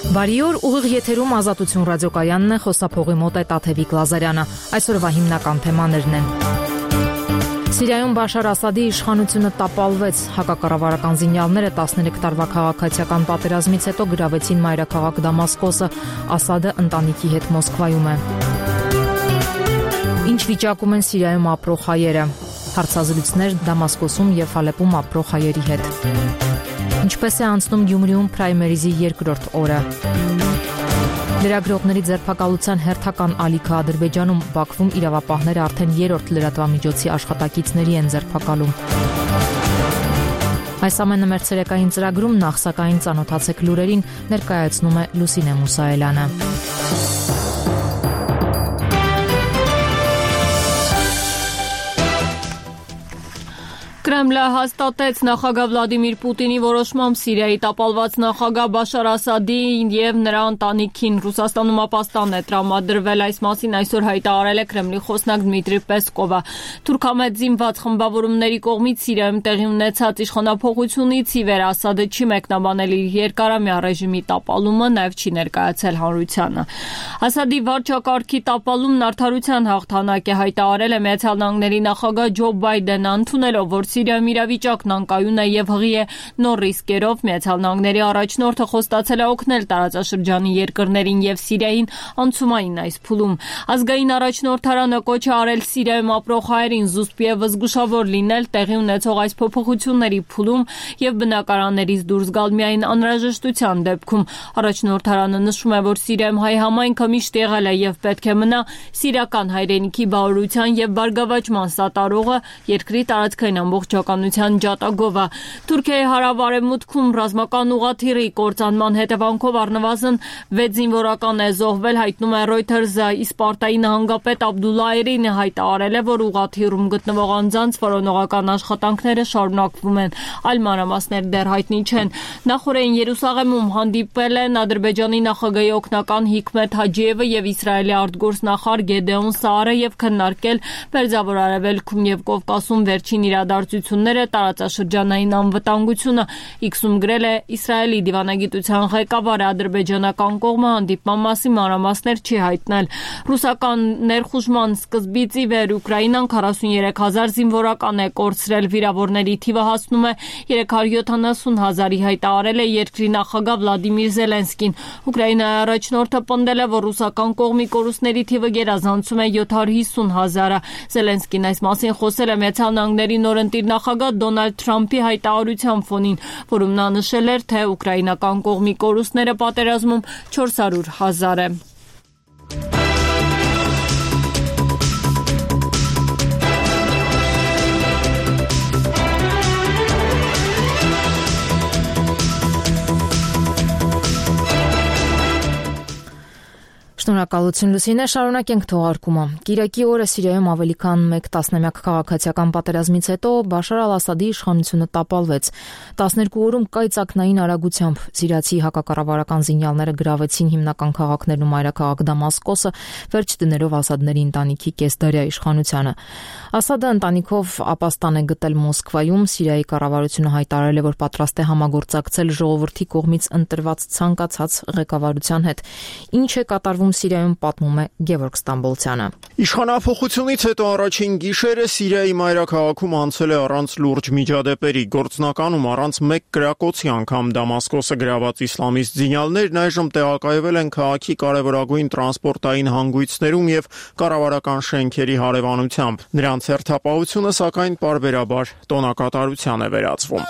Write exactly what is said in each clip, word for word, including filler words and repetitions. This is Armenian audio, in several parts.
Բարի օր, ուղիղ եթերում Ազատություն ռադիոկայանն է, խոսափողի մոտ է Տաթևիկ Լազարյանը։ Այսօրվա հիմնական թեմաներն են. Սիրիայում Բաշար Ասադի իշխանությունը տապալվեց, հակակառավարական զինյալները տասներեք տարվա քաղաքացիական պատերազմից հետո գրավեցին մայրաքաղաք Դամասկոսը, Ասադը ընտանիքի հետ Մոսկվայում է։ Ինչ վիճակում են Սիրիայում ապրող հայերը։ Հարցազրույցներ Դամասկոսում եւ Ալեպում ապրող հայերի հետ։ Ինչպես է անցնում Գյումրիում պրայմերիզի երկրորդ օրը։ Լրագրողների ձերբակալության հերթական ալիքը Ադրբեջանում, Բաքվում իրավապահները արդեն երրորդ լրատվամիջոցի աշխատակիցների են ձերբակալում։ Այս ամենը մեր ցերեկային ծրագրում, նախ սակայն ծանոթացեք լուրերին, ներկայացնում է Լուսինե Մուսայելյանը։ Կրեմլը հաստատեց նախագահ Վլադիմիր Պուտինի որոշմամբ Սիրիայի տապալված նախագահ Բաշար Ասադին եւ նրա ընտանիքին Ռուսաստանում ապաստան է տրամադրվել, այս մասին այսօր հայտարարել է Կրեմլի խոսնակ Դմիտրի Պեսկովը։ Թուրքամետ զինված խմբավորումների կողմից Սիրիայում տեղի ունեցած իշխանափոխությունից ի վեր Ասադը չի մեկնաբանել իր երկարամյա ռեժիմի տապալումը, նաեւ չի ներկայացել հանրությանը։ Ասադի վարչակարգի տապալումն արդարության հաղթանակ է, հայտարարել է Միացյալ Նահանգների նախագահ Ջո Բայդենը, ընդունելով, որ Սիրիայում իրավիճակն անկայուն է եւ հղի է նոր ռիսկերով, Միացյալ Նահանգների առաջնորդը խոստացել է օգնել տարածաշրջանի երկրներին եւ Սիրիային անցումային այս փուլում։ Ազգային առաջնորդարանը կոչ է արել Սիրիայում ապրող հայերին զուսպ եւ զգուշավոր լինել տեղի ունեցող այս փոփոխությունների փուլում եւ բնակարաններից դուրս գալ միայն անհրաժեշտության դեպքում։ Առաջնորդարանը նշում է, որ Սիրիայում հայ համայնքը միշտ եղել է եւ պետք է մնա սիրիական հայրենիքի բավարարության եւ բարգավաճման սատարողը, երկրի տարածքային ամբողջականության ջատագովը։ Թուրքիայի հարավ-արևմուտքում ռազմական ուղղաթիռի կործանման հետևանքով առնվազն վեց զինվորական է զոհվել, հայտնում է Reuters-ը։ Իսպարտայի նահանգապետ Աբդուլլա Էրինը հայտարարել է, որ ուղղաթիռում գտնվող անձանց որոնողական աշխատանքները շարունակվում են, այլ մանրամասներ դեռ հայտնի չեն։ Նախորդին Երուսաղեմում հանդիպել են Ադրբեջանի նախագահի օգնական Հիկմետ Հաջիևը եւ Իսրայելի արտգործնախարար Գեդեոն Սաարը եւ քննարկել Պերձավոր Արևելքում եւ Կովկասում վերջին իրադարձությունները, տարածաշրջանային անվտանգությունը։ Իքսում գրել է Իսրայելի դիվանագիտության ղեկավարը, ադրբեջանական կողմը հանդիպման մասին մանրամասներ չի հայտնել։ Ռուսական ներխուժման սկզբից ի վեր Ուկրաինան քառասուններեք հազար զինվորական է կորցրել, վիրավորների թիվը հասնում է երեք հարյուր յոթանասուն հազարի, հայտարարել է երկրի նախագահ Վլադիմիր Զելենսկին։ Ուկրաինայի առաջնորդը պնդել է, որ ռուսական կողմի կորուստների թիվը գերազանցում է յոթ հարյուր հիսուն հազարը։ Զելենսկին այս մասին խոսել է Միացյալ Նահանգների նորընտիր նախագահ Դոնալդ Թրամփի հայտարարության ֆոնին, որում նա նշել էր, թե ուկրաինական կողմի կորուստները պատերազմում չորս հարյուր հազար է։ Շնորհակալություն Լուսինե, շարունակենք թողարկումը։ Կիրակի օրը Սիրիայում ավելի քան մեկ տասնամյակ քաղաքացիական պատերազմից հետո Բաշար Ալ-Ասադի իշխանությունը տապալվեց։ տասներկու օրում կայծակնային արագությամբ սիրիացի հակակառավարական զինյալները գրավեցին հիմնական քաղաքներն ու մայրաքաղաք Դամասկոսը, վերջ դներով Ասադների ընտանիքի կեսդարյա իշխանությանը։ Ասադը ընտանիքով ապաստան է գտել Մոսկվայում, Սիրիայի կառավարությունը հայտարարել է, որ պատրաստ է համագործակցել ժողովրդի կողմից ընտրված ցանկացած ղեկավարության հետ։ Ինչ է կատարվում Սիրիայում, պատմում է Գևորգ Ստամբոլցյանը։ Իշխանափոխությունից հետո առաջին գիշերը Սիրիայի մայրաքաղաքում անցել է առանց լուրջ միջադեպերի, գործնականում առանց մեկ կրակոցի անգամ Դամասկոսը գրաված իսլամիստ զինյալներն այժմ տեղակայվել են քաղաքի կարևորագույն տրանսպորտային հանգույցներում եւ կառավարական շենքերի հարևանությամբ։ Նրանց հերթապահությունը սակայն պարբերաբար տոնակատարության է վերածվում։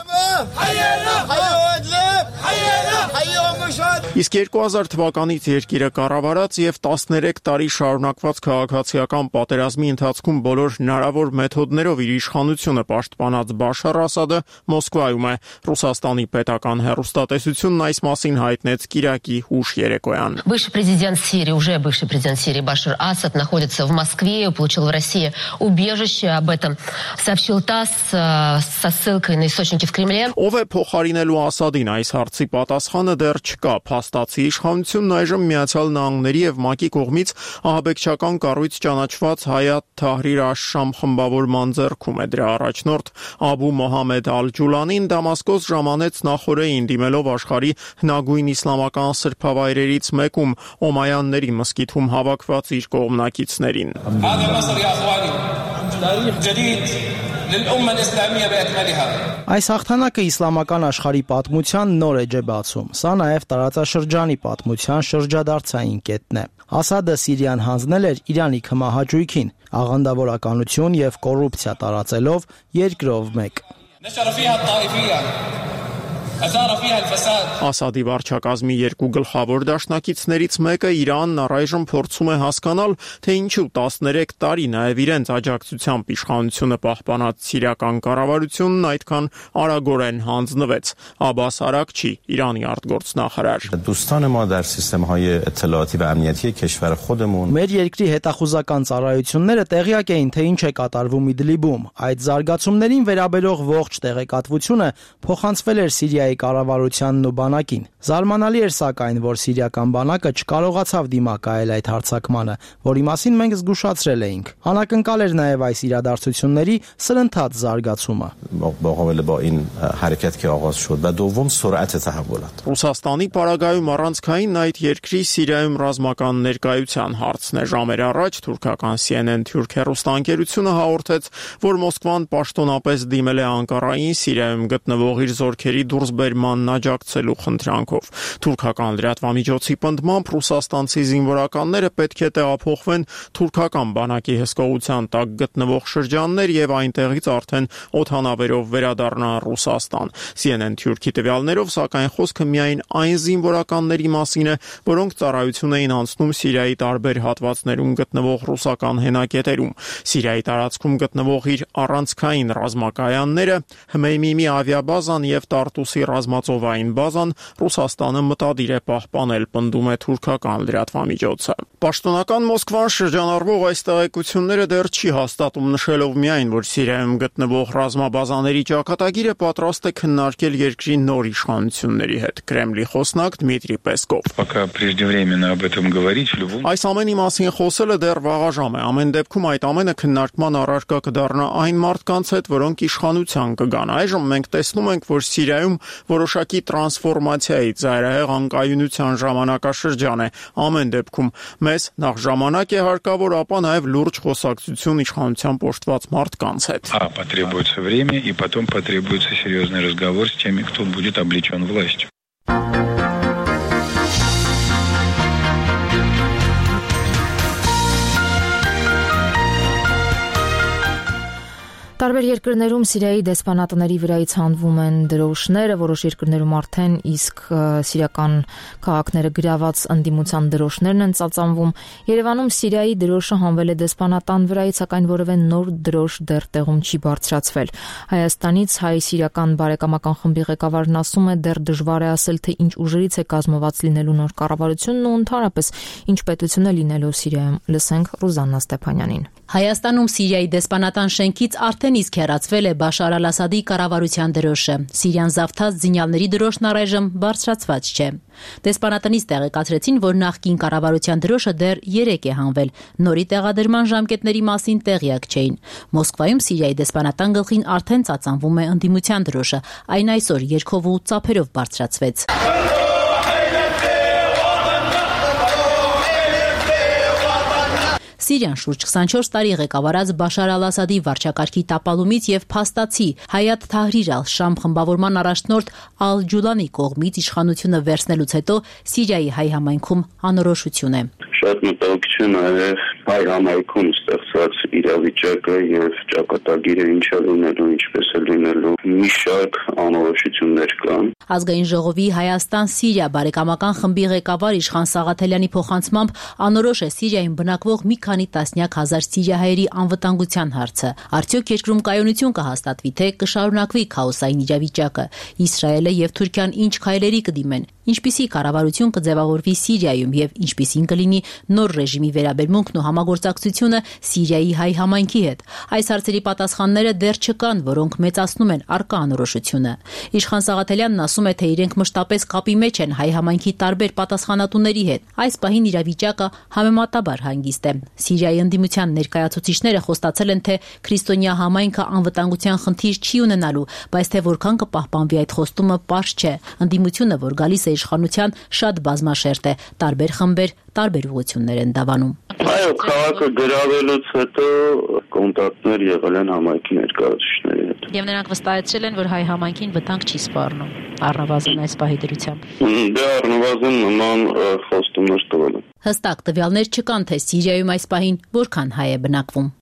Իսկ երկու հազար թվականից երկիրը կառավարած եւ տասներեք տարի շարունակված քաղաքացիական պատերազմի ընթացքում բոլոր հնարավոր մեթոդներով իր իշխանությունը պաշտպանած Բաշար Ասադը Մոսկվայում է։ Ռուսաստանի պետական հեռուստատեսությունն այս մասին հայտնեց կիրակի ուշ երեկոյան։ Бывший президент Сирии, уже бывший президент Сирии Башар Асад находится в Москве, получил в России убежище, об этом сообщил ТАСС со ссылкой на источники в Кремле. Ով է փոխարինելու Ասադին այս հարցի պատասխանը դեռ չկա։ Փաստացի իշխանությունն այժմ Միացյալ Նահանգների եւ ՄԱԿ-ի կողմից ահաբեկչական կառույց ճանաչված Հայաթ Թահրիր աշ-Շամ խմբավորման ձեռքում է։ Դրա առաջնորդ Աբու Մոհամեդ Ալ-Ջուլանին Դամասկոս ժամանեց նախօրեին դիմելով աշխարհի հնագույն իսլամական սրբավայրերից մեկում Օմայանների մզկիթում հավաքված իր կողմնակիցներին։ Այս հաղթանակը իսլամական աշխարհի պատմության նոր էջ է բացում։ Սա նաև տարածաշրջանի պատմության շրջադարձային կետն է։ Ասադը Սիրիան հանձնել էր Իրանի քմահաճույքին, աղանդավորականություն եւ կոռուպցիա տարածելով երկրով մեկ։ Ասադի վարչակազմի երկու գլխավոր դաշնակիցներից մեկը Իրանն առայժմ փորձում է հասկանալ, թե ինչու տասներեք տարի նաև իրենց աջակցությամբ իշխանությունը պահպանած սիրիական կառավարությունն այդքան արագորեն հանձնվեց։ Աբբաս Արաքչի, Իրանի արտգործնախարար։ Մեր երկրի հետախուզական ծառայությունները տեղյակ էին, թե ինչ է կատարվում Իդլիբում։ Այդ զարգացումներին վերաբերող ողջ տեղեկատվությունը փոխանցվել էր Սիրիայի կառավարությանն ու բանակին։ Զարմանալի էր սակայն, որ սիրիական բանակը չկարողացավ դիմակայել այդ հարձակմանը, որի մասին մենք զգուշացրել էինք։ Անակնկալ էր նաև այս իրադարձությունների սրընթաց զարգացումը։ Ռուսաստանի պարագայում առանցքային այդ երկրի Սիրիայում ռազմական ներկայության հարցն է։ Ժամեր առաջ թուրքական C N N թուրք հեռուստաընկերությունը հաղորդեց, որ Մոսկվան պաշտոնապես դիմել է Անկարային Սիրիայում գտնվող իր զորքերի դուրսբերմանն աջակցելու խնդրանքով։ Թուրքական լրատվամիջոցի պնդմամբ ռուսաստանցի զինվորականները պետք է տեղափոխվեն թուրքական բանակի հսկողության տակ գտնվող շրջաններ եւ այնտեղից արդեն օդանավերով վերադառնան Ռուսաստան։ C N N թուրքի տվյալներով, սակայն խոսքը միայն այն զինվորականների մասին է, որոնք ծառայություն էին անցնում Սիրիայի տարբեր հատվածներում գտնվող ռուսական հենակետերում։ Սիրիայի տարածքում գտնվող իր առանցքային ռազմակայանները, Հմեյմիմի ավիաբազան եւ Տարտուսի ռազմածովային բազան Ռուսաստանը մտադիր է պահպանել, պնդում է թուրքական լրատվամիջոցը։ Պաշտոնական Մոսկվան շրջանառվող այս տեղեկությունները դեռ չի հաստատում, նշելով միայն, որ Սիրիայում գտնվող ռազմաբազաների ճակատագիրը պատրաստ է քննարկել երկրի նոր իշխանությունների հետ։ Կրեմլի խոսնակ Դմիտրի Պեսկով։ Այս ամենի մասին խոսելը դեռ վաղաժամ է։ Ամեն դեպքում այդ ամենը քննարկման առարկա կդառնա այն մարդկանց հետ, որոնք իշխանության կգան։ Այժմ մենք տեսնում ենք, որ Սիրիայում որոշակի տրանսֆորմացիայի ծայրահեղ անկայունության ժամանակաշրջան է։ Ամեն դեպքում մեզ նախ ժամանակ է հարկավոր, ապա նաև լուրջ խոսակցություն իշխանության պոշտված մարդկանց հետ։ Потребуется время, и потом потребуется серьезный разговор с теми, кто будет облечен властью. Տարբեր երկրներում Սիրիայի դեսպանատների վրայից հանվում են դրոշները, որոշ երկրներում արդեն իսկ սիրիական քաղաքները գրաված ընդդիմության դրոշներն են ծածանվում։ Երևանում Սիրիայի դրոշը հանվել է դեսպանատան վրայից, սակայն որևէ նոր դրոշ դեռ տեղում չի բարձրացվել։ Հայաստանից հայ-սիրիական բարեկամական խմբի ղեկավարն ասում է, դեռ դժվար է ասել, թե ինչ ուժերից է կազմված լինելու նոր կառավարությունն ու ընդհանրապես ինչ պետություն է լինելու Սիրիայում։ Լսենք Ռուզաննա Ստեփանյանին։ Հայաստանում Սիրիայի դեսպանատան շենքից արդեն իսկ հեռացվել է Բաշար Ալ-Ասադի կառավարության դրոշը։ Սիրիան զավթած զինյալների դրոշն առայժմ բարձրացված չէ։ Դեսպանատնից տեղեկացրեցին, որ նախկին կառավարության դրոշը դեռ երեք է հանվել։ Նորի տեղադրման ժամկետների մասին տեղյակ չէին։ Մոսկվայում Սիրիայի դեսպանատան գլխին արդեն ծածանվում է ընդդիմության դրոշը։ Այն այսօր երգով ու ծափերով բարձրացվեց։ Սիրիան շուրջ քսանչորս տարի ղեկավարած Բաշար Ալ-Ասադի վարչակարգի տապալումից եւ փաստացի Հայաթ Թահրիր ալ-Շամ խմբավորման առաջնորդ Ալ-Ջուլանի կողմից իշխանությունը վերցնելուց հետո Սիրիայի հայ համայնքում անորոշություն է։ Շատ մտահոգություն է հայ համայնքում ստեղծված իրավիճակը եւ ճակատագիրը ինչ է լինելու, ինչպես է լինելու, մի շարք անորոշություններ կան։ Ազգային ժողովի Հայաստան-Սիրիա բարեկամական խմբի ղեկավար Իշխան Սաղաթելյանի փոխանցմամբ անորոշ է Սիրիայում բնակվող մի քանի տասնյակ հազար սիրիահայերի անվտանգության հարցը։ Արդյոք երկրում կայունություն կհաստատվի, թե կշարունակվի քաոսային իրավիճակը։ Իսրայելը եւ Թուրքիան ինչ քայլերի կդիմեն, ինչպիսի կառավարություն կձևավորվի Սիրիայում եւ ինչպիսին կլինի նոր ռեժիմի վերաբերմունքն ու համագործակցությունը Սիրիայի հայ համայնքի հետ։ Այս հարցերի պատասխանները դեռ չկան, որոնք մեծացնում են առկա անորոշությունը։ բռնությունը։ Իշխան Սաղաթելյանն ասում է, թե իրենք մշտապես կապի մեջ են հայ համայնքի տարբեր պատասխանատուների հետ։ Այս պահին իրավիճակը համեմատաբար հանգիստ է։ Սիրիայի ընդդիմության ներկայացուցիչները խոստացել են, թե քրիստոնյա համայնքը անվտանգության խնդիր չի ունենալու, բայց թե որքան կպահպանվի այդ խոստումը պարզ չէ։ Ընդդիմությունը, որ գալիս է իշխանության, շատ բազմաշերտ է, տարբեր խմբեր տարբեր ուղղություններ են դավանում։ Այո, քաղաքը գրավելուց հետո կոնտակտներ եղել են համայնքի ներկայացուցիչների հետ։ Եվ նրանք վստահեցրել են, որ հայ համայնքին վտանգ չի սպառնում, առնվազն այս պահի դրությամբ։ Դե առնվազն նման խոստումներ տվել են։ Հստակ տվյալներ չկան, թե Սիրիայում այս պահին որքան հայ է բնակվում։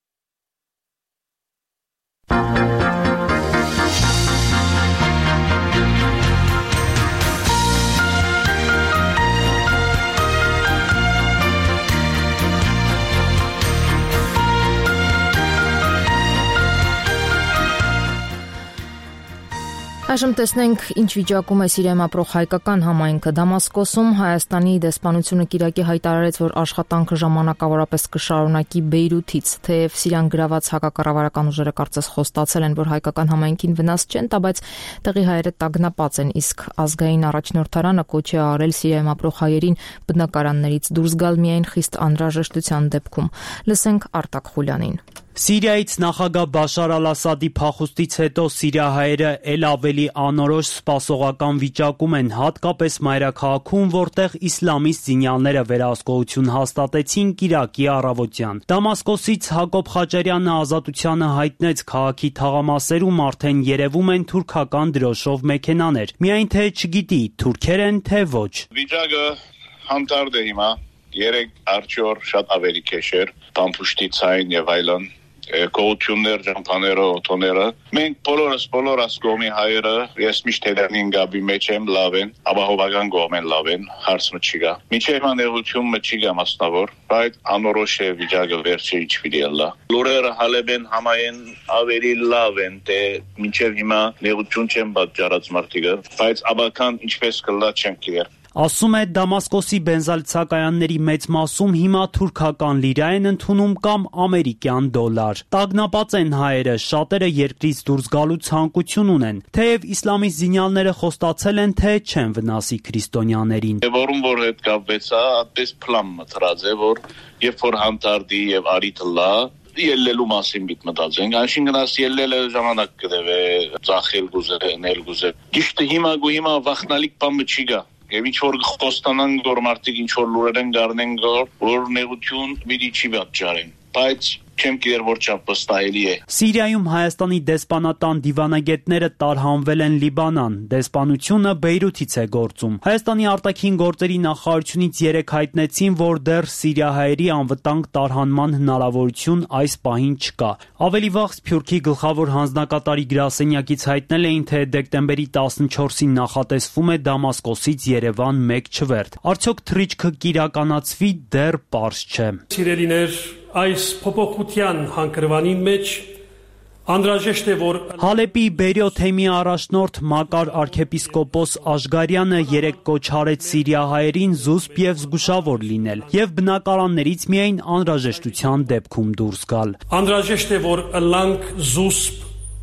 Այժմ տեսնենք, ինչ վիճակում է Սիրիայում ապրող հայկական համայնքը։ Դամասկոսում Հայաստանի դեսպանությունը կիրակի հայտարարեց, որ աշխատանքը ժամանակավորապես կշարունակի Բեյրութից, թեև Սիրիան գրաված հակակառավարական ուժերը կարծես խոստացել են, որ հայկական համայնքին վնաս չեն տա, բայց տեղի հայերը տագնապած են, իսկ ազգային առաջնորդարանը կոչ է արել Սիրիայում ապրող հայերին բնակարաններից դուրս գալ միայն խիստ անհրաժեշտության դեպքում։ Լսենք Արտակ Խուլյանին։ Սիրիայից նախագահ Բաշար Ալ-Ասադի փախուստից հետո սիրիահայերը ել ավելի անորոշ սպասողական վիճակում են, հատկապես մայրաքաղաքում, որտեղ իսլամիստ զինյալները վերահսկողություն հաստատեցին կիրակի առավոտյան։ Դամասկոսից Հակոբ Խաչարյանը Ազատությանը հայտնեց, քաղաքի թաղամասերում արդեն երևում են թուրքական դրոշով մեքենաներ, միայն թե չգիտի թուրքեր են թե ոչ։ Վիճակը հանդարտ է հիմա, երեք արջոր շատ ավելի քեշ էր, տամփուշտիցային եւ այլն։ Կողություններ, ճամփաները, օտոները։ Մենք բոլորս, բոլոր ասկոմի հայերը, ես միշտ հետերնին գաբի մեջ եմ լավ են, ապահովական կողմեն լավ են, հարցը չի գա։ Միջև անեղությունը չի գա մասնավոր, բայց անորոշ է վիճակը վերջը ինչ պիտի ելա։ Լուրերը հալեբեն համային ավելի լավ են, թե միջև հիմա նեղություն չեն պատճառած մարդիկը, բայց աբական ինչպես կլա չեն գիտեր։ Ասում է Դամասկոսի բենզալցակայանների մեծ մասում հիմա թուրքական լիրա են ընդունում կամ ամերիկյան դոլար։ Տագնապած են հայերը, շատերը երկրից դուրս գալու ցանկություն ունեն, թեև իսլամիստ զինյալները խոստացել են, թե չեն վնասի քրիստոնյաներին։ Որում որ հետ կապվեցա, այդպես պլան մտրած է, որ երբ որ հանդարտի եւ արիթը լա ելլելու մասին պիտի մտածենք, այսինքն աս ելլելը ժամանակ կդեվե, ծախել գուզե, նել գուզե։ Գիշտը հիմա գու հիմա վախնալիք բան չի գա։ Եվ ինչ որ խոստանան գոր մարդիկ ինչ որ լուրեր են գարնեն գոր, որ նեղություն պիտի չի պատճառեն, բայց չեմ գիտեր որ չափ վստահելի է։ Սիրիայում Հայաստանի դեսպանատան դիվանագետները տարհանվել են Լիբանան, դեսպանությունը Բեյրութից է գործում։ Հայաստանի արտաքին գործերի նախարարությունից երեկ հայտնեցին, որ դեռ սիրիահայերի անվտանգ տարհանման հնարավորություն այս պահին չկա։ Ավելի վաղ Սփյուռքի գլխավոր հանձնակատարի գրասենյակից հայտնել էին, թե դեկտեմբերի տասնչորսին նախատեսվում է Դամասկոսից Երևան մեկ չվերթ։ Արդյոք թռիչքը կիրականացվի, դեռ պարզ չէ։ Սիրելիներ, այս փոփոխության հանգրվանին մեջ անհրաժեշտ է, որ Հալեպի Բերյո թեմի առաջնորդ Մակար arczepiskopos Աշգարյանը երեկ կոչարեց սիրիահայերին զուսպ եւ զգուշավոր լինել եւ բնակարաններից միայն անհրաժեշտության դեպքում դուրս գալ։ Անհրաժեշտ է, որ ըլլանք զուսպ,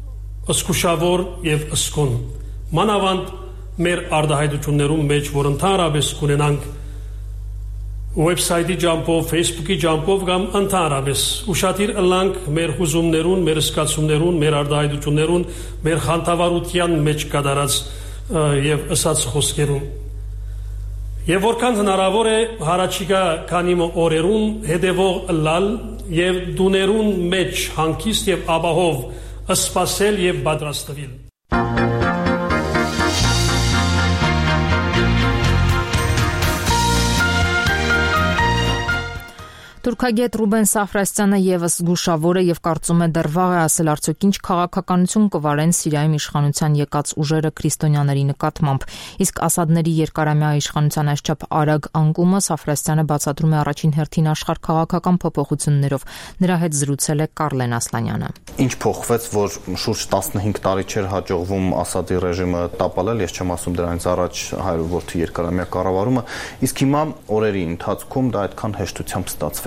զգուշավոր եւ ըսկուն։ Մանավանդ մեր արտահայտություններում մեջ, որ ընդհանրապես կունենանք Website-ի ջամփով, Facebook-ի ջամփով կամ ընդհանրապես ուշադիր ըլլանք մեր հուզումներուն, մեր սկացումներուն, մեր արտահայտություններուն, մեր խանդավառության մեջ կատարած եւ ըսած խոսքերուն։ Եվ որքան հնարավոր է հարաճիգա քանի օրերուն հետևող ըլլալ եւ դուներուն մեջ հանգիստ եւ ապահով սպասել եւ պատրաստվել։ Թուրքագետ Ռուբեն Սաֆրասյանը եւս զգուշավոր է եւ կարծում է դեռ վաղ է ասել արդյոք ինչ քաղաքականություն կվարեն Սիրիայում իշխանության եկած ուժերը քրիստոնյաների նկատմամբ, իսկ Ասադների երկարամյա իշխանության այսչափ արագ անկումը Սաֆրասյանը բացատրում է առաջին հերթին աշխարհ քաղաքական փոփոխություններով։ Նրա հետ զրուցել է Կարլեն Ասլանյանը։ Ինչ փոխվեց, որ շուրջ տասնհինգ տարի չէր հաջողվում Ասադի ռեժիմը տապալել, ես չեմ ասում դրանից առաջ հայրովորդի երկարամյա կառավարումը, իսկ հիմա օրերի ընթացքում դա այդքան հեշտությամբ ստացվեց։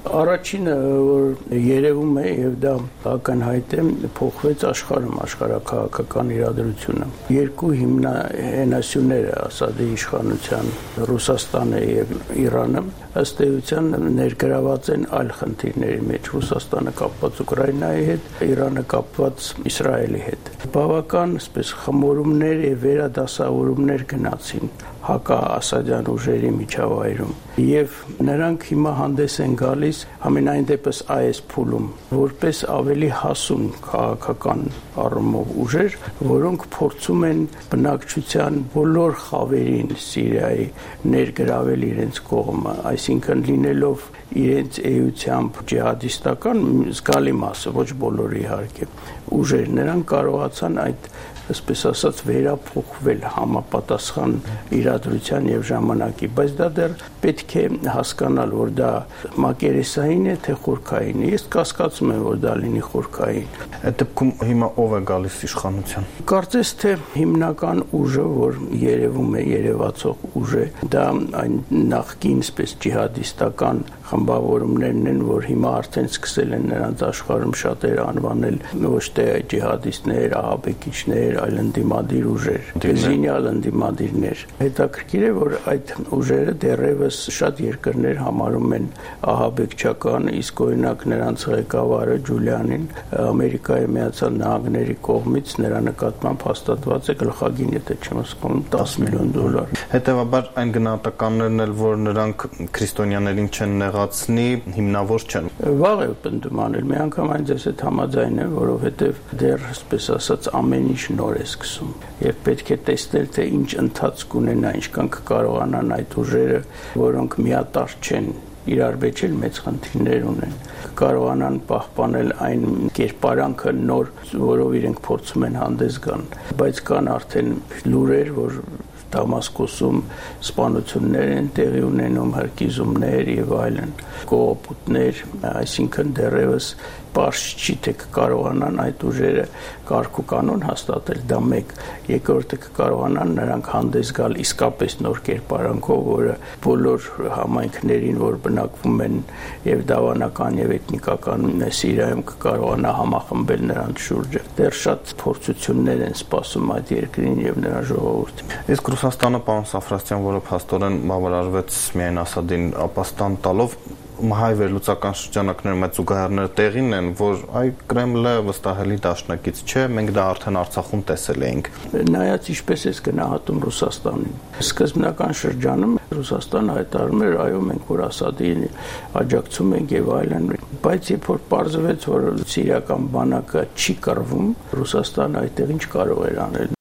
Առաջինը, որ երևում է եւ դա ակնհայտ է, փոխվեց աշխարհում աշխարհակաղակական իրադրությունը։ Երկու հիմնահենասյուներ Ասադի իշխանության Ռուսաստանը եւ Իրանը ըստ էության ներգրաված են այլ խնդիրների մեջ, Ռուսաստանը կապված Ուկրաինայի հետ, Իրանը կապված Իսրայելի հետ։ Բավական, այսպես, խմորումներ եւ վերադասավորումներ գնացին հակաասադյան ուժերի միջավայրում եւ նրանք հիմա հանդես են գալիս ամենայն դեպս այս փուլում որպես ավելի հասուն քաղաքական առումով ուժեր, որոնք փորձում են բնակչության բոլոր խավերին Սիրիայի ներգրավել իրենց կողմը, այսինքն լինելով իրենց էությամբ ջիհադիստական զգալի մասը, ոչ բոլորը իհարկե, ուժեր, նրանք կարողացան այդ այսպես ասած վերափոխվել համապատասխան իրադրության եւ ժամանակի, բայց դա դեռ պետք է հասկանալ, որ դա մակերեսային է, թե խորքային է։ Ես կասկածում եմ, որ դա լինի խորքային։ Այդ դեպքում հիմա ով է գալիս իշխանության։ Կարծես թե հիմնական ուժը, որ երևում է, երևացող ուժը, դա այն նախկին այսպես ջիհադիստական խմբավորումներն են, որ հիմա արդեն սկսել են նրանց աշխարհում շատերը անվանել ոչ թե ջիհադիստներ, ահաբեկիչներ, այլ ընդդիմադիր ուժեր, զինյալ ընդդիմադիրներ։ Հետաքրքիր է, որ այդ ուժերը դեռևս շատ երկրներ համարում են ահաբեկչական, իսկ օրինակ նրանց ղեկավարը Ջուլիանին Ամերիկայի Միացյալ Նահանգների կողմից նրա նկատմամբ հաստատված է գլխագին, եթե չեմ սխալվում, դես միլիոն դոլար։ Հետևաբար այն գնահատականներն էլ, որ նրանք քրիստոնյաներին չեն նեղացնի, հիմնավոր չեն։ Վաղ է պնդում անել, մի անգամ այն ձեզ հետ համաձայն եմ, որովհետև դեռ, այսպես ասած, ամեն ինչ նոր է սկսում եւ պետք է տեսնել, թե ինչ ընթացք ունենա, ինչքան կկարողանան այդ ուժերը, որոնք միատար չեն, իրար մեջ էլ մեծ խնդիրներ ունեն, կարողանան պահպանել այն կերպարանքը նոր, որով իրենք փորձում են հանդես գան, բայց կան արդեն լուրեր, որ Դամասկոսում սպանություններ են տեղի ունենում, հրկիզումներ եւ այլն, կողոպուտներ, այսինքն դեռևս պարզ չի թե կկարողանան այդ ուժերը կարգ ու կանոն հաստատել, դա մեկ, երկրորդը կկարողանան նրանք հանդես գալ իսկապես նոր կերպարանքով, որը բոլոր համայնքներին, որ բնակվում են եւ դավանական եւ էթնիկական Սիրիայում կկարողանա համախմբել նրանց շուրջը։ Դեռ շատ փորձություններ են սպասում այդ երկրին եւ նրա ժողովրդին։ Իսկ Ռուսաստանը, պարոն Սաֆրասյան, որը փաստորեն բավարարվեց միայն Ասադին ապաստան տալով, հայ վերլուծական շրջանակներում այդ զուգահեռները տեղին են, որ այ Կրեմլը վստահելի դաշնակից չէ, մենք դա արդեն Արցախում տեսել էինք։ Նայած ինչպես է գնահատում Ռուսաստանին։ Սկզբնական շրջանում Ռուսաստանը հայտարարում էր, այո, մենք որ Ասադին աջակցում ենք եւ այլն, բայց երբ որ պարզվեց, որ սիրիական բանակը չի կռվում, Ռուսաստանը այդտեղ ինչ կարող էր անել։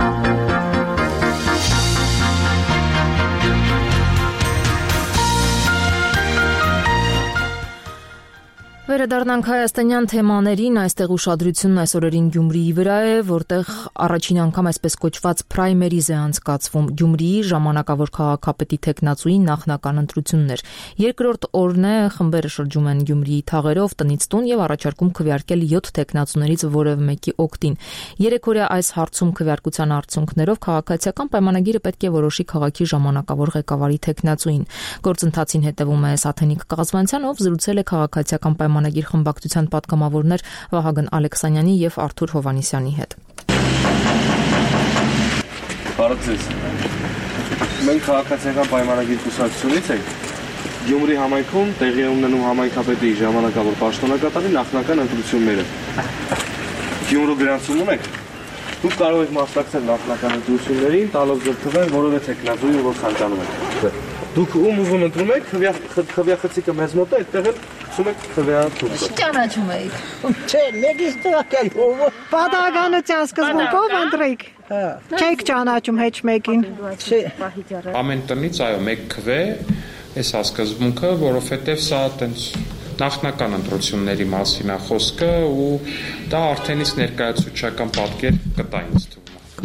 Վերադառնանք հայաստանյան թեմաներին, այստեղ ուշադրությունն այս օրերին Գյումրիի վրա է, որտեղ առաջին անգամ այսպես կոչված պրայմերիզ է անցկացվում Գյումրիի ժամանակավոր քաղաքապետի թեկնածուի նախնական ընտրություններ։ Երկրորդ օրն է, խմբերը շրջում են Գյումրիի թաղերով տնից տուն եւ առաջարկում քվեարկել յոթ թեկնածուներից որևէ մեկի օգտին։ Երեք օրյա այս հարցում քվեարկության արդյունքներով քաղաքացիական պայմանագիրը պետք է որոշի քաղաքի ժամանակավոր ղեկավարի թեկնածուին։ Գործընթացին հետևում է Սաթենիկ Կաղազմանցյան, ով զրուցել է քաղաքացիական պայմանագիր խմբակցության պատգամավորներ Վահագն Ալեքսանյանի եւ Արթուր Հովանիսյանի հետ։ Բարև ձեզ։ Մենք քաղաքացիական պայմանագիր կուսակցությունից ենք։ Գյումրի համայնքում տեղի է ունենում համայնքապետի ժամանակավոր պաշտոնակատարի նախնական ընտրությունները։ Գյումրու գրանցում ունեք։ Դուք կարող եք մասնակցել նախնական ընտրություններին, տալով ձգտվել որևէ թեկնածուի, որ ցանկանում եք։ Դուք ում ուզում ընտրում եք, խվիախցիկը մեզ մոտ է, այդտեղ էլ ցում եք խվիան թուփը։ Ճանաչում եք։ Չէ, մեկից տվակել ով։ Պատահականության սկզբունքով ընտրեք։ Չեք ճանաչում հեչ մեկին։ Չէ։ Ամեն տնից այո, մեկ քվե, այս է սկզբունքը, որովհետև սա տենց նախնական ընտրությունների մասին է խոսքը ու դա արդեն իսկ ներկայացուցչական պատկեր կտա ինձ թվում։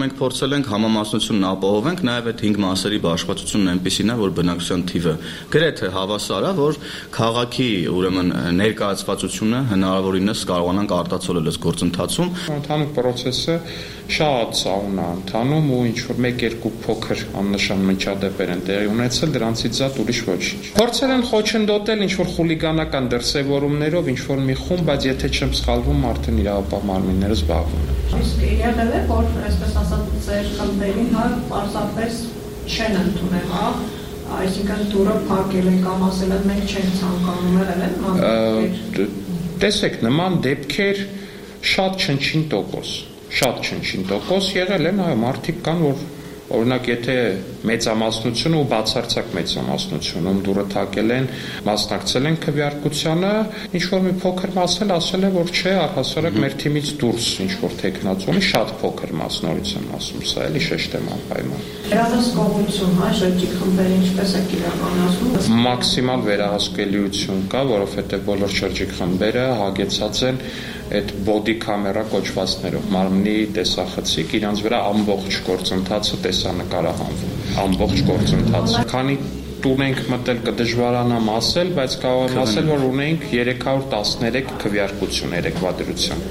մենք փորձել ենք համամասնությունն ապահովենք, նաև այդ հինգ մասերի բաշխվածությունն այնպեսին է, որ բնակչության թիվը գրեթե հավասար է, որ քաղաքի ուրեմն ներկայացվածությունը հնարավորինս կարողանանք արտացոլել այս գործընթացում։ Ընդհանուր process-ը շատ ծանր է ընթանում ու ինչ որ մեկ-երկու փոքր աննշան միջադեպեր են տեղի ունեցել, դրանցից զատ ուրիշ ոչինչ։ Փորձել են խոչընդոտել ինչ որ խուլիգանական դրսևորումներով ինչ որ մի խումբ, բայց եթե չեմ սխալվում, արդեն իրավապահ մարմինները զբաղվում են։ Իսկ եղել է, որ այսպես ասած ձեր խմբերին հա պարզապես չեն ընդունել, հա, այսինքն դուրը փակել են կամ ասել են մենք չենք ցանկանում եղել են։ Տեսեք, նման դեպքեր շատ չնչին տոկոս Շատ չնչին տոկոս եղել են, այո, մարդիկ կան, որ օրինակ եթե մեծամասնությունը ու բացարձակ մեծամասնությունում դուրը թակել են, մասնակցել են քվեարկությանը, ինչ որ մի փոքր մաս էլ ասել է, որ չէ, առհասարակ մեր թիմից դուրս ինչ որ տեխնացիոնի շատ փոքր մաս նորից եմ ասում, սա էլի շեշտ եմ անպայման։ Վերահսկողություն, հա, շրջիկ խմբերը ինչպես է իրականացվում։ Մաքսիմալ վերահսկելիություն կա, որովհետև բոլոր շրջիկ խմբերը հագեցած են այդ body camera կոչվածներով մարմնի տեսախցիկ իրանց վրա ամբողջ գործընթացը տեսանկարահանվում ամբողջ գործընթացը քանի տուն ենք մտել կդժվարանամ ասել բայց կարող եմ ասել որ ունենք երեք հարյուր տասներեք քվեարկություն երեկվա դրությամբ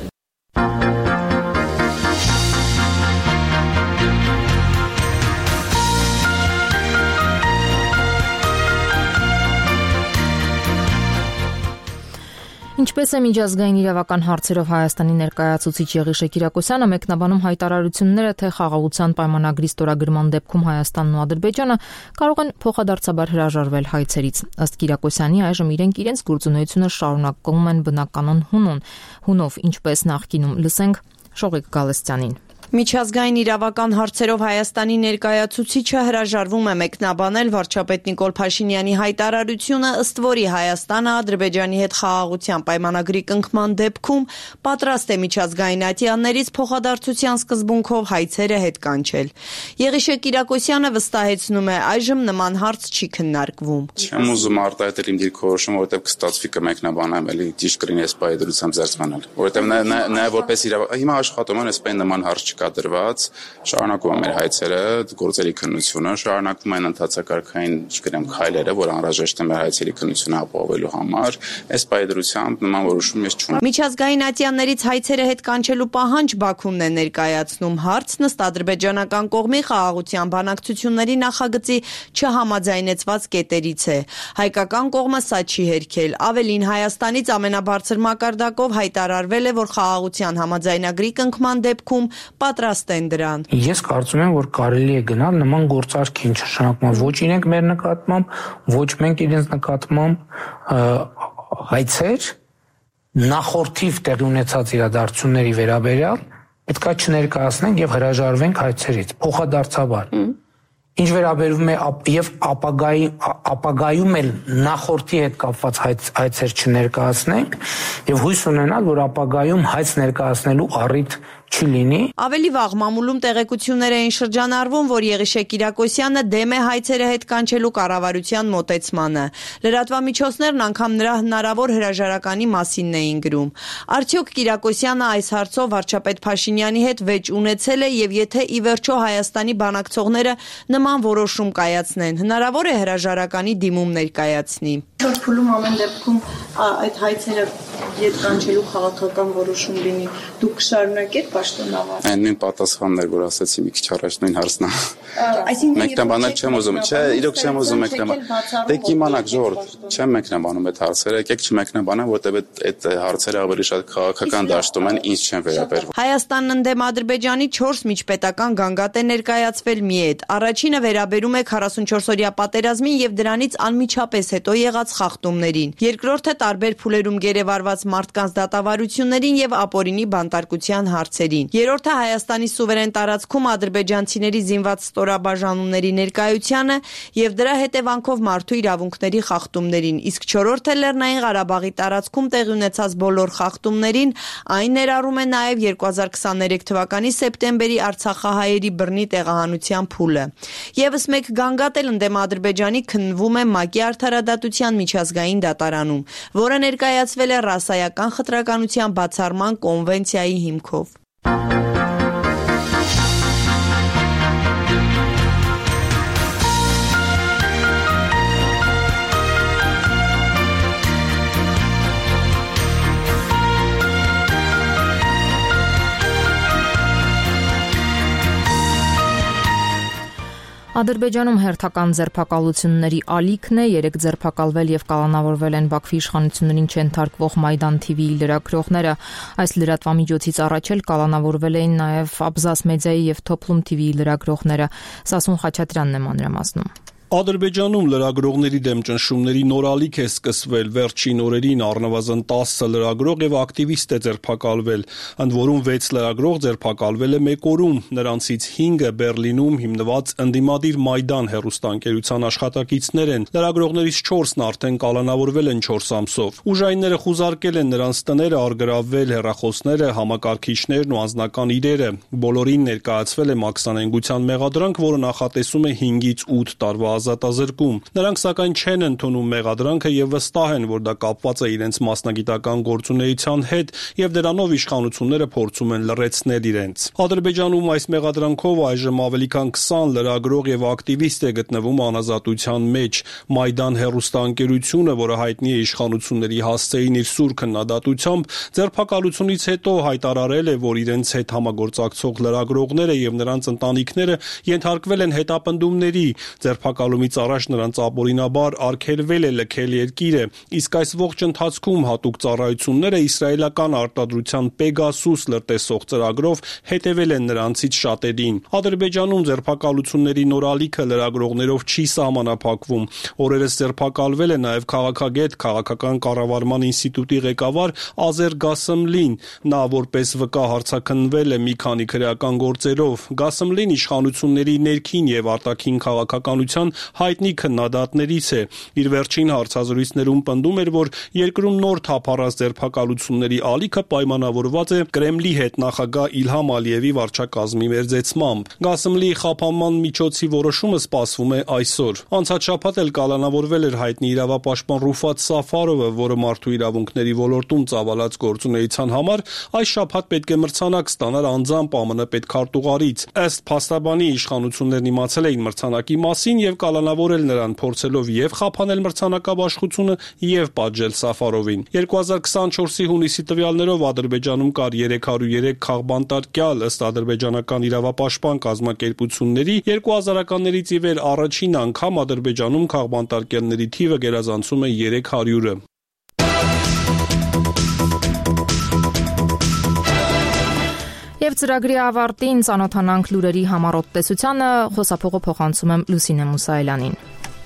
Ինչպես է միջազգային իրավական հարցերով Հայաստանի ներկայացուցիչ Եղիշե Կիրակոսյանը մեկնաբանում հայտարարությունները, թե խաղաղության պայմանագրի ստորագրման դեպքում Հայաստանն ու Ադրբեջանը կարող են փոխադարձաբար հրաժարվել հայցերից։ Ըստ Կիրակոսյանի այժմ իրենք իրենց գործունեությունը շարունակում են բնականon հունոն, հունով, ինչպես նախկինում։ Լսենք Շողիկ Գալստյանին։ Միջազգային իրավական հարցերով Հայաստանի ներկայացուցիչը հրաժարվում է մեկնաբանել վարչապետ Նիկոլ Փաշինյանի հայտարարությունը, ըստ որի Հայաստանը Ադրբեջանի հետ խաղաղության պայմանագրի կնքման դեպքում պատրաստ է միջազգային ատյաններից փոխադարձության սկզբունքով հայցերը հետ կանչել։ Եղիշե Կիրակոսյանը վստահեցնում է, այժմ նման հարց չի քննարկվում։ Չեմ ուզում արտահայտել իմ դիրքորոշումը, որովհետև կստացվի կմեկնաբանեմ, էլի ճիշտ կլինի այս պայմանագրությամբ զերծմանալ, որովհետև նաև որպես իրավական հիմա աշխատում են այսպես նման հարց կադրված, շարունակում է մեր հայցերը, գործերի քննությունը, շարունակվում են ընթացակարգային, չգիտեմ, քայլերը, որ անհրաժեշտ է մեր հայցերի քննությունը ապահովելու համար, այս պայմանությամբ նման որոշում ես չունեմ։ Միջազգային ատյաններից հայցերը հետ կանչելու պահանջ Բաքուն է ներկայացնում, հարցն ըստ ադրբեջանական կողմի խաղաղության բանակցությունների նախագծի չհամաձայնեցված կետերից է։ Հայկական կողմը սա չի հերքել, ավելին Հայաստանից ամենաբարձր մակարդակով հայտարարվել է, որ խաղաղության համաձայնագրի կնքման դեպքում պատրաստ են դրան։ Ես կարծում եմ, որ կարելի է գնալ նման գործարքի նշանակման ոչ իրենք մեր նկատմամբ, ոչ մենք իրենց նկատմամբ հայցեր նախորդիվ տեղի ունեցած իրադարձությունների վերաբերյալ պետքա չներկայացնենք եւ հրաժարվենք հայցերից փոխադարձաբար։ Ինչ վերաբերում է եւ ապագայի ապագայում էլ նախորդի հետ կապված հայց, հայցեր չներկայացնենք եւ հույս ունենալ, որ ապագայում հայց ներկայացնելու առիթ չի լինի։ Ավելի վաղ մամուլում տեղեկություններ էին շրջանառվում, որ Եղիշե Կիրակոսյանը դեմ է հայցերը հետ կանչելու կառավարության մոտեցմանը։ Լրատվամիջոցներն անգամ նրա հնարավոր հրաժարականի մասին էին գրում։ Արդյոք Կիրակոսյանը այս հարցով վարչապետ Փաշինյանի հետ վեճ ունեցել է եւ եթե ի վերջո Հայաստանի բանակցողները նման որոշում կայացնեն, հնարավոր է հրաժարականի դիմում ներկայացնի։ Որ փուլում ամեն դեպքում այդ հայցերը հետ կանչելու քաղաքական որոշում լինի, դուք կշարունակեք պաշտոնավար։ Այն նույն պատասխանն էր, որ ասացի մի քիչ առաջ նույն հարցն է։ Մեկնաբանել չեմ ուզում, չէ, իրոք չեմ ուզում մեկնաբանել։ Դե կիմանաք ժողովուրդ, չեմ մեկնաբանում այդ հարցերը, եկեք չմեկնաբանեմ, որտեղ այդ հարցերը ավելի շատ քաղաքական դաշտում են, ինձ չեն վերաբերվում։ Հայաստանն ընդդեմ Ադրբեջանի չորս միջպետական գանգատ է ներկայացվել մի հետ։ Առաջինը վերաբերում է քառասունչորսօրյա պատերազմին եւ դրանից անմիջապես հետո եղած խախտումներին։ Երկրորդը տարբեր փուլերում գերեվարված մարդկանց դատավարություններին եւ ապօրինի բանտարկության հարցերին։ Երրորդը Հայաստանի սուվերեն տարածքում ադրբեջանցիների զինված ստորաբաժանումների ներկայությանը եւ դրա հետևանքով մարդու իրավունքների խախտումներին, իսկ չորրորդը Լեռնային Ղարաբաղի տարածքում տեղի ունեցած բոլոր խախտումներին, այն ներառում է նաեւ երկու հազար քսաներեք թվականի սեպտեմբերի արցախահայերի բռնի տեղահանության փուլը։ Եվս մեկ գանգատ էլ ընդդեմ Ադրբեջանի քննվում է ՄԱԿ-ի արդարադատության միջազգային դատարանում, որը ներկայացվել է ռասայական խտրականության բացառման կոնվենցիայի հիմքով։ Ադրբեջանում հերթական ձերբակալությունների ալիքն է, երեք ձերբակալվել եւ կալանավորվել են Բաքվի իշխանություններին չենթարկվող Մայդան թիվի լրագրողները։ Այս լրատվամիջոցից առաջ էլ կալանավորվել էին նաեւ Աբզաս մեդիայի եւ Թոփլում թիվի լրագրողները։ Սասուն Խաչատրյանն է մանրամասնում։ Ադրբեջանում լրագրողների դեմ ճնշումների նոր ալիք է սկսվել։ Վերջին օրերին առնվազն տասը լրագրող եւ ակտիվիստ է ձերբակալվել, ընդ որում վեց լրագրող ձերբակալվել է մեկ օրում, նրանցից հինգը Բեռլինում հիմնված ընդդիմադիր Մայդան հեռուստաընկերության աշխատակիցներ են։ Լրագրողներից չորսն արդեն կալանավորվել են չորս ամսով։ Ուժայինները խուզարկել են նրանց տները, առգրավվել հեռախոսները, համակարգիչներն ու անձնական իրերը։ Բոլորին ներկայացվել է մաքսանենգության մեղադրանք, որը նախատեսում է հինգից ութ տարվա ազատազրկում։ Նրանք սակայն չեն ընդունում մեղադրանքը եւ վստահ են, որ դա կապված է իրենց մասնագիտական գործունեության հետ եւ դրանով իշխանությունները փորձում են լռեցնել իրենց։ Ադրբեջանում այս մեղադրանքով այժմ ավելի քան քսան լրագրող եւ ակտիվիստ է գտնվում անազատության մեջ։ Մայդան հեռուստաընկերությունը, որը հայտնի է իշխանությունների հասցեին իր սուր քննադատությամբ, ձերբակալությունից հետո հայտարարել է, որ իրենց հետ համագործակցող լրագրողները եւ նրանց ընտանիքները ենթարկվել են հետապնդումների։ Ձերբակալումից առաջ նրանց ապօրինաբար արգելվել է լքել երկիրը, իսկ այս ողջ ընթացքում հատուկ ծառայությունները իսրայելական արտադրության Պեգասուս լրտեսող ծրագրով հետևել են նրանցից շատերին։ Ադրբեջանում ձերբակալությունների նոր ալիքը լրագրողներով չի սահմանափակվում։ Օրերս ձերբակալվել է նաև քաղաքագետ, քաղաքական կառավարման ինստիտուտի ղեկավար Ազեր Գասեմլին։ Նա որպես վկա հարցաքննվել է մի քանի քրեական գործերով։ Գասեմլին իշխանությունների ներքին եւ արտաքին քաղաքականության հայտնի քննադատներից է։ Իր վերջին հարցազրույցներում պնդում էր, որ երկրում նոր թափառած ձերբակալությունների ալիքը պայմանավորված է Կրեմլի հետ նախագահ Իլհամ Ալիևի վարչակազմի մերձեցմամբ։ Գասեմլիի խափանման միջոցի որոշումը սպասվում է այսօր։ Անցած շաբաթ էլ կալանավորվել էր հայտնի իրավապաշտպան Ռուֆատ Սաֆարովը, որը մարդու իրավունքների ոլորտում ծավալած գործունեության համար այս շաբաթ պետք է մրցանակ ստանար անձամբ ԱՄՆ պետքարտուղարից։ Ըստ փաստաբանի իշխանություններն իմացել էին մրցանակի մասին եւ կալանավորել նրան, փորձելով եւ խափանել մրցանակաբաշխությունը եւ պատժել Սաֆարովին։ երկու հազար քսանչորսի հունիսի տվյալներով Ադրբեջանում կար երեք հարյուր երեք քաղբանտարկյալ, ըստ ադրբեջանական իրավապաշտպան կազմակերպությունների երկու հազարականներից ի վեր առաջին անգամ Ադրբեջանում քաղբանտարկյալների թիվը գերազանցում է երեք հարյուրը։ Եվ ծրագրի ավարտին ծանոթանանք լուրերի համառոտ տեսությանը, խոսափողը փոխանցում եմ Լուսինե Մուսայելյանին։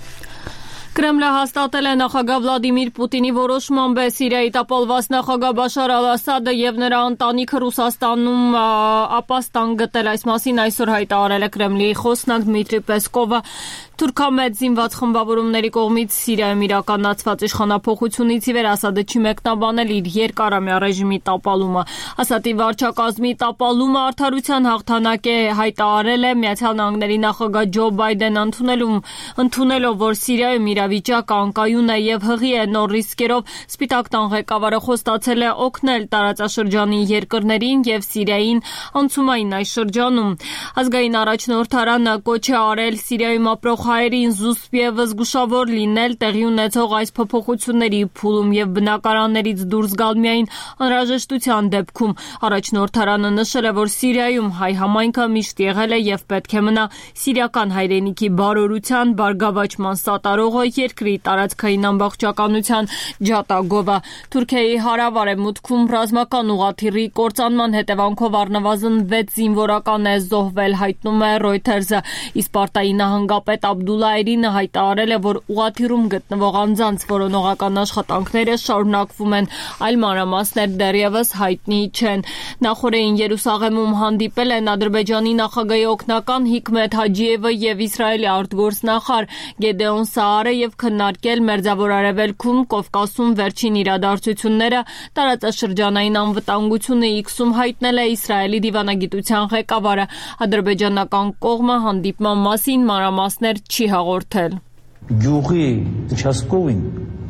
Կրեմլը հաստատել է նախագահ Վլադիմիր Պուտինի որոշմամբ Սիրիայի տապալված նախագահ Բաշար Ալ-Ասադը եւ նրա ընտանիքը Ռուսաստանում ապաստան գտել։ Այս մասին այսօր հայտարարել է Կրեմլի խոսնակ Դմիտրի Պեսկովը։ Թուրքամետ զինված խմբավորումների կողմից Սիրիայում իրականացված իշխանափոխությունից ի վեր Ասադը չի մեկնաբանել իր երկարամյա ռեժիմի տապալումը։ Ասադի վարչակազմի տապալումը արդարության հաղթանակ է, հայտարարել է Միացյալ Նահանգների նախագահ Ջո Բայդենը ընդունելով, ընդունելով, որ Սիրիայում իրավիճակը անկայուն է եւ հղի է նոր ռիսկերով, Սպիտակ տան ղեկավարը խոստացել է օգնել տարածաշրջանի երկրներին եւ Սիրիային անցումային այս շրջանում։ Ազգային առաջնորդարանը կոչ է արել Սիրիայում ապրող հայերին զուսպ եւ զգուշավոր լինել տեղի ունեցող այս փոփոխությունների փուլում եւ բնակարաններից դուրս գալ միայն անհրաժեշտության դեպքում։ Առաջնորդարանը նշել է, որ Սիրիայում հայ համայնքը միշտ եղել է եւ պետք է մնա սիրիական հայրենիքի բարօրության, բարգավաճման սատարողը, երկրի տարածքային ամբողջականության ջատագովը։ Թուրքիայի հարավ-արևմուտքում ռազմական ուղղաթիռի կործանման հետևանքով առնվազն վեց զինվորական է զոհվել, հայտնում է Reuters-ը։ Իսպարտայի նահանգապետ Աբդուլլա Էրինը հայտարարել է, որ ուղղաթիռում գտնվող անձանց որոնողական աշխատանքները շարունակվում են, այլ մանրամասներ դեռևս հայտնի չեն։ Նախորդին Երուսաղեմում հանդիպել են Ադրբեջանի նախագահի օգնական Հիկմեթ Հաջիևը եւ Իսրայելի արտգործնախարար Գեդեոն Սաարը եւ քննարկել Մերձավոր Արևելքում, Կովկասում վերջին իրադարձությունները, տարածաշրջանային անվտանգությունը Իքսում հայտնել է Իսրայելի դիվանագիտության ղեկավարը։ Ադրբեջանական կողմը հանդիպման մասին մանրամասներ չի հաղորդել։ Գյուղի участковին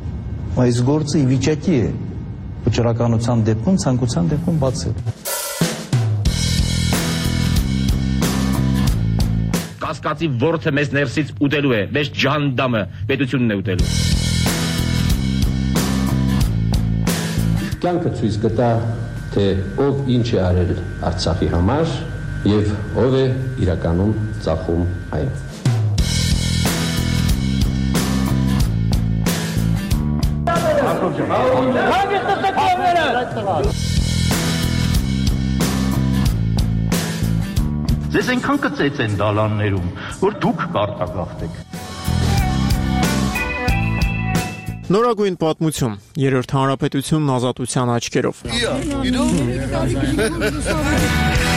այս գործը ի վիճակի է վճռականության դեպքում, ցանկության դեպքում բացել։ Կասկածի ворթը մեզ ներսից ուտելու է, մեզ ջանդամը պետությունն է ուտելու։ Կյանքը ցույց կտա, թե ով ինչ է արել Արցախի համար եւ ով է իրականում ծախում այն։ Ձեզ այնքան կծեց են դալաններում, որ դուք կարտագաղթեք։ Նորագույն պատմություն, երրորդ հանրապետությունն ազատության աչքերով։